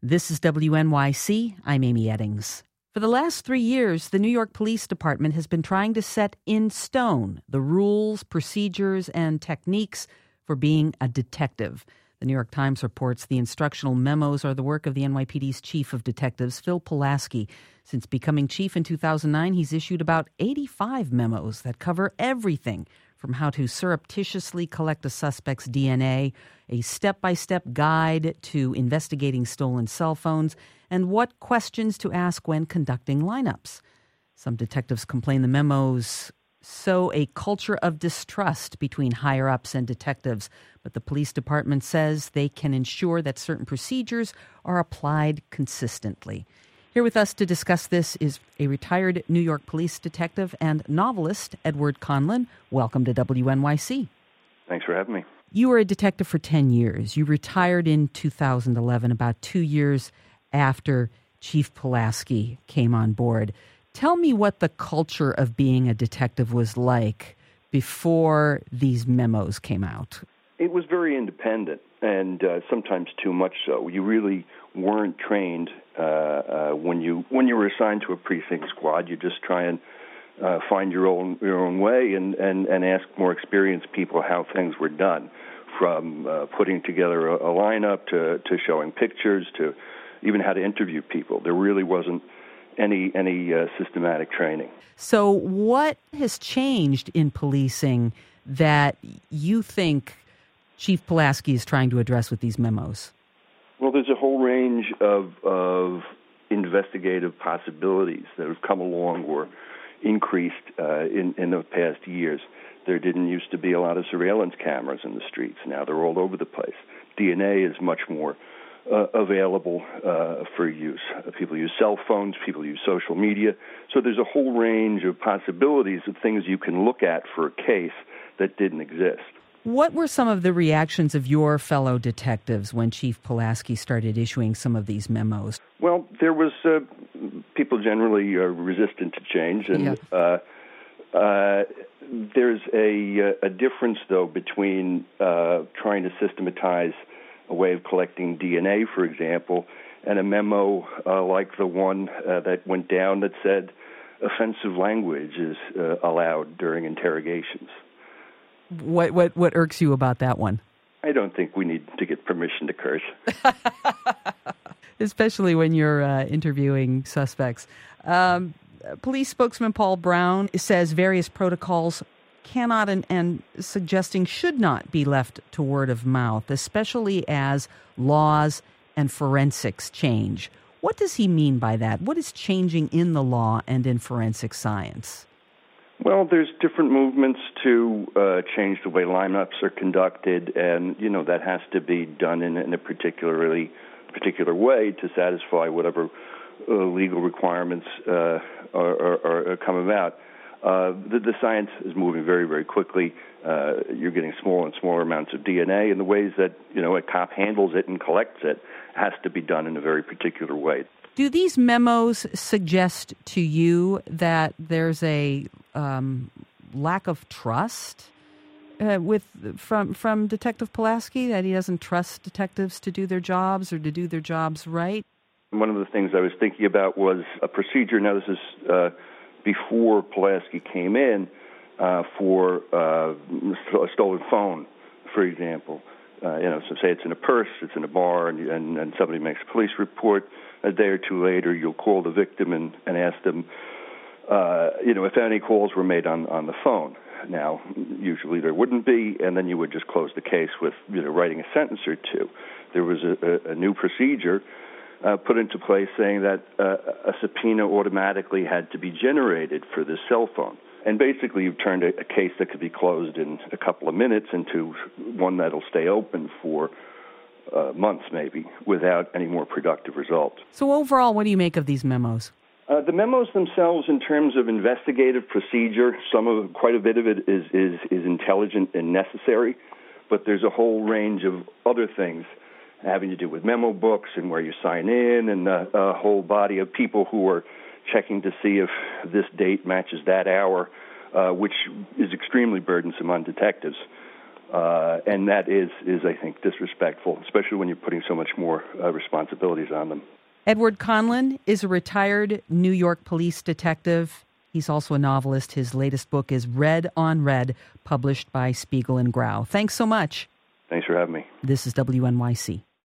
This is WNYC. I'm Amy Eddings. For the last 3 years, the New York Police Department has been trying to set in stone the rules, procedures, and techniques for being a detective. The New York Times reports the instructional memos are the work of the NYPD's chief of detectives, Phil Pulaski. Since becoming chief in 2009, he's issued about 85 memos that cover everything from how to surreptitiously collect a suspect's DNA, a step-by-step guide to investigating stolen cell phones, and what questions to ask when conducting lineups. Some detectives complain the memos sow a culture of distrust between higher-ups and detectives, but the police department says they can ensure that certain procedures are applied consistently. Here with us to discuss this is a retired New York police detective and novelist, Edward Conlon. Welcome to WNYC. Thanks for having me. You were a detective for 10 years. You retired in 2011, about 2 years after Chief Pulaski came on board. Tell me what the culture of being a detective was like before these memos came out. It was very independent, and sometimes too much so. You really weren't trained when you were assigned to a precinct squad. You just try and find your own way and ask more experienced people how things were done, from putting together a lineup to showing pictures to even how to interview people. There really wasn't any systematic training. So what has changed in policing that you think Chief Pulaski is trying to address with these memos? Well, there's a whole range of investigative possibilities that have come along or increased in the past years. There didn't used to be a lot of surveillance cameras in the streets. Now they're all over the place. DNA is much more available for use. People use cell phones, people use social media. So there's a whole range of possibilities of things you can look at for a case that didn't exist. What were some of the reactions of your fellow detectives when Chief Pulaski started issuing some of these memos? Well, there was people generally resistant to change, and there's a difference, though, between trying to systematize a way of collecting DNA, for example, and a memo like the one that went down that said offensive language is allowed during interrogations. What irks you about that one? I don't think we need to get permission to curse. Especially when you're interviewing suspects. Police spokesman Paul Brown says various protocols cannot and suggesting should not be left to word of mouth, especially as laws and forensics change. What does he mean by that? What is changing in the law and in forensic science? Well, there's different movements to change the way lineups are conducted, and that has to be done in a particular way to satisfy whatever legal requirements are come about. The science is moving very, very quickly. You're getting smaller and smaller amounts of DNA, and the ways that a cop handles it and collects it has to be done in a very particular way. Do these memos suggest to you that there's a lack of trust from Detective Pulaski, that he doesn't trust detectives to do their jobs or to do their jobs right? One of the things I was thinking about was a procedure. Now, this is before Pulaski came in for a stolen phone, for example. So say it's in a purse, it's in a bar, and somebody makes a police report. A day or two later, you'll call the victim and ask them, if any calls were made on the phone. Now, usually there wouldn't be, and then you would just close the case with, writing a sentence or two. There was a new procedure put into place saying that a subpoena automatically had to be generated for this cell phone. And basically, you've turned a case that could be closed in a couple of minutes into one that'll stay open for months, maybe, without any more productive results. So overall, what do you make of these memos? The memos themselves, in terms of investigative procedure, quite a bit of it is intelligent and necessary, but there's a whole range of other things having to do with memo books and where you sign in, and a whole body of people who are checking to see if this date matches that hour, which is extremely burdensome on detectives. And that is, I think, disrespectful, especially when you're putting so much more responsibilities on them. Edward Conlin is a retired New York police detective. He's also a novelist. His latest book is Red on Red, published by Spiegel and Grau. Thanks so much. Thanks for having me. This is WNYC.